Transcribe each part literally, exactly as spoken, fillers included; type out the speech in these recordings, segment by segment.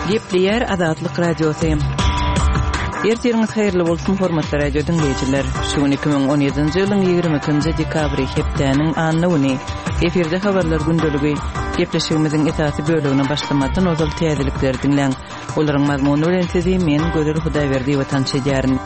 Gepleyer Azatlyk Radiosu. Ertiriňiz haýyrly bolsun hormatly radio dinleýijiler. Şu iki bin on ýedinji ýylyň ýigirme ikinji dekabry hepdeniň anyny efirde habarlar gündöligi gepleşigimiziň esasy bölegine başlamadan ozal täzelikleri dinleň. Olaryň mazmuny bilen sizi men Gözel Hudaýberdi watançy ýaryn.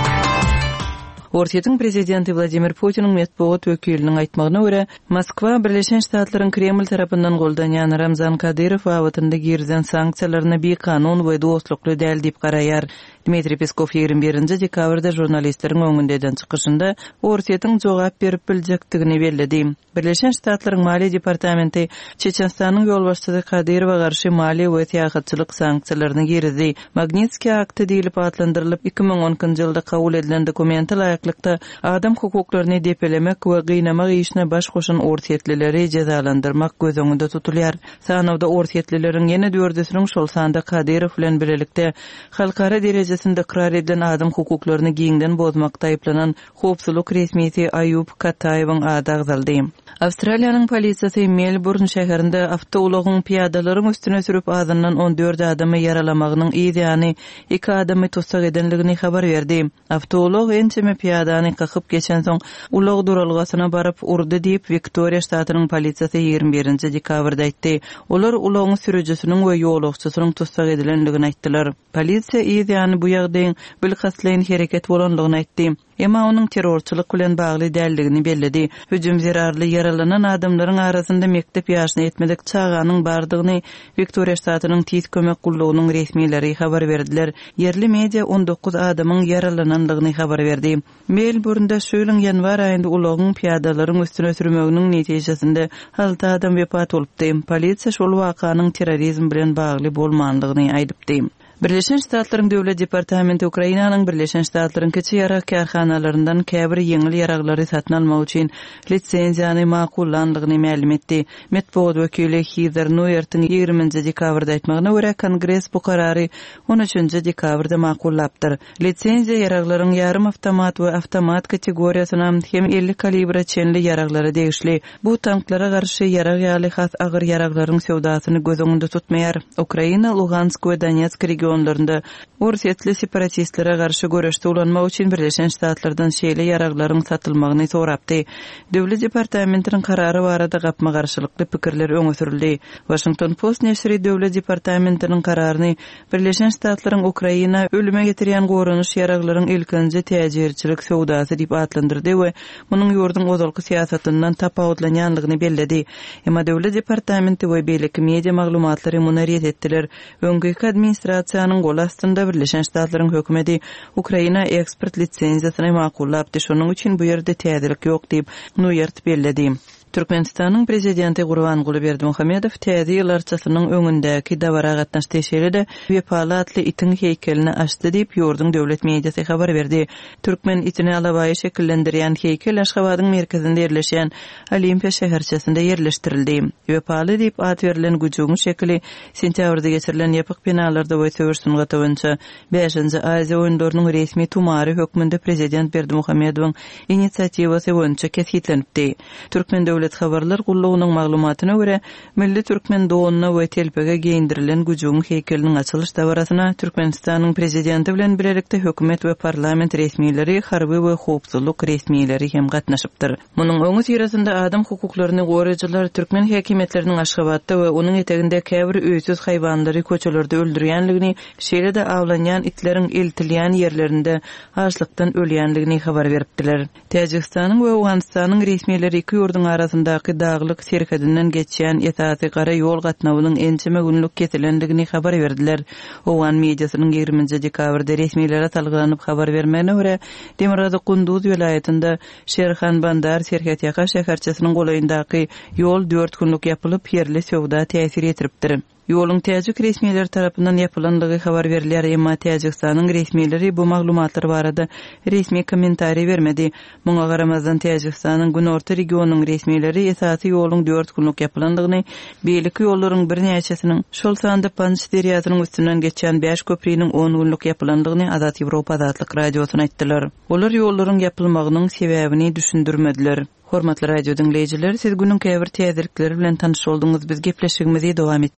Ortiýetiň prezidenti Vladimir Putiniň medeniýet wekiliniň aýtmagyna görä, Moskwa Birleşen Ştatlaryň Kreml tarapyndan goldanýan Ramzan Kadyrow wagtynda girden sanksiýalaryna bir kanun we dostlukly däl diýip garaýar. Dmitri Peskov ýigirme birinji dekabrda jurnalistleriň öňündeden çykyşynda Ortiýetiň jogap berip biljekdigini bellädi. Birleşen Ştatlaryň Maliýe departamenti Çeçenstanyň ýolbaşçysy Kadyrowa garşy maliýe we täýatçylyk sanksiýalaryny girdi. Magnitski akty diýilip adlandyrylyp iki bin onunçy ýylda kabul edilen dokumenti laýyklykda adam hukuklaryny depelemek we gynnamak işine baş goşan ortiýetlileri cezalandyrmak göz öňünde tutulýar. Sanawda ortiýetlileriň ýene dördüsiniň şol sanda Kadyrow bilen birlikde halkara derejesinde ikrar edilen adam hukuklaryny giňden bozmakda aýplanan howpsuzlyk resmiýeti Ayub Kataýewiň ady agzaldy. Awstraliýanyň polisiýasy Melbourne şäherinde awtoulogyň piýadalaryň üstüne sürüp adından on dört adamy yaralamagynyň ýa-ni iki adamy tutsak edenligini habar berdi. Awtoulog ençeme piýadany kakyp geçen soň ulog duralgasyna baryp urdy diýip Victoria ştatynyň polisiýasy ýigirme birinji dekabrda aýtdy. Olar ulogyň sürüjüsiniň we ýolagçysynyň tutsak edilenligini aýtdylar. Polisiýa ýa-ni bu ýagdaýyň bilhasleýin hereket bolanlygyny aýtdy. Emma onun terrorçylyk bilen bagly däldigini belledi. Hüjüm zerarly yaralanan adamlaryň arasynda mektep ýaşyna ýetmedik çağanyň bardygyny Victoria ştatynyň tiýit kömek gullugynyň resmiýetleri habar berdiler. Yerli media on dokuz adamyň yaralananlygyny habar berdi. Melbourne'da şu ýylyň ýanwar aýynda ulogyň piýadalaryň üstüne sürmeginiň netijesinde alty adam wepat bolupdy. Polisiýa şol wakanyň terrorizm bilen bagly bolmanlygyny aýdypdy. Birleşen Ştatlaryň Döwlet Departamenti Ukrainanyň Birleşen Ştatlaryň kiçik ýarak karhanalarynyň käbir ýeňil ýaraklary satyn almak üçin lisensiýany makullandygyny ma'lum etdi. Medeniýet wekili Heather Nauert'ň ýigirminji dekabrda aýtmagyna görä, Kongress bu karary on üçinji dekabrda makullapdyr. Lisensiýa ýaraklaryň ýarym awtomat we awtomat kategoriýasyna hem elli kalibra çenli ýaraklary degişli. Bu tanklara garşy ýarak ýaly has agyr ýaraklaryň sewdasyny göz öňünde tutmaýar. Ukraina, Lugansk we Donetsk regionlarında ortiýetli separatistlere garşy göreşde ulanmak üçin Birleşen Ştatlardan şeýle ýaraklaryň satylmagyny sorapdy. Döwlet departamentiniň karary barada gapma garşylykly pikirler öňe sürildi. Washington Post näşri Döwlet departamentiniň kararyny Birleşen Ştatlaryň Ukraina ölüme getirýän goranyş ýaraklaryň ilkinji täjirçilik sowdasy diýip adlandyrdy we munyň ýurdun ozalky siýasatyndan tapawutlanýanlygyny belledi. Emma Döwlet departamenti we beýleki media maglumatlary muny ret etdiler. Öňkü administrasiýanyň gol astynda Birleşen Ştatlaryň hökümeti Ukraina eksport lisensiýasyny makullapdy. Şonuň üçin bu ýerde täzelik ýok diýip Nauert belledi. Türkmenistanyň prezidenti Gurbanguly Berdimuhammedow täze ýyllarçasynyň öňündäki dawara gatnaşdy şeýle wepaly atly itiň heýkelini açdy diýip ýurdun döwlet mediasy habar berdi. Türkmen itini alabaýy şekillendirýän heýkel Aşgabatyň merkezinde ýerleşýän Olimpiya şäherçesinde ýerleşdirildi. Wepaly diýip ad berilen güjüň şekli sentýabrda geçirilen ýapyk binalarda we töwersün gatawynça beşinji Aziýa oýunlarynyň resmi tumary hökmünde prezident Berdimuhammedowyň initsiatiwasy boýunça kesitlenipdi. Türkmen döwlet habarlar gullugynyň maglumatyna görä, Milli Türkmen dogyna we telpege giyindirilen güjüň heýkeliniň açylyş dawrasyna Türkmenistanyň prezidenti bilen birlikde hökümet we parlament resmiýetleri, harby we howpsuzlyk resmiýetleri hem gatnaşypdyr. Munyň öňü tirasynda adam hukuklaryny goraýjylar Türkmen häkimetleriniň Aşgabatda we onuň eteginde käbir öýsüz haýwanlary köçelerde öldürýänligini, şeýle-de awlanýan itleriň eltilýän ýerlerinde açlykdan ölýänligini habar beripdiler. Täjikistanyň we Awganistanyň resmiýetleri iki ýurdun arasyndaky daglyk serhedinden geçýän esasy gara ýol gatnawynyň ençeme günlük kesilendigini habar berdiler. Owgan mediasynyň ýigirminji dekabrda resmiýetlere talgylanyp habar bermegine görä, Demirada Kunduz welaýatynda Şerhan Bandar Serhetiýaka şäherçesiniň golaýyndaky ýol dört günlük ýapylyp ýerli sowda täsir etiripdir. Ýoluň täjik resmiýetleri tarapyndan ýapylandygy habar berilýär, emma Täjikistanyň resmiýetleri bu maglumatlar barada resmi kommentari bermedi. Muňa garamazdan Täjikistanyň günorta regionunyň resmiýetleri esasy ýoluň dört günlük ýapylandygyny, beýleki ýollaryň bir näçesiniň şol sanda Panjs deriýasynyň üstünden geçen beş köprüniň on günlük ýapylandygyny Azat Ýewropa Azatlyk radiosyna aýtdylar. Olar ýollaryň ýapylmagynyň sebäbini düşündirmediler. Hormatly radio dinleýijiler, siz günüň käbir täzelikleri bilen tanyş boldyňyz. Biz gepleşigimizi dowam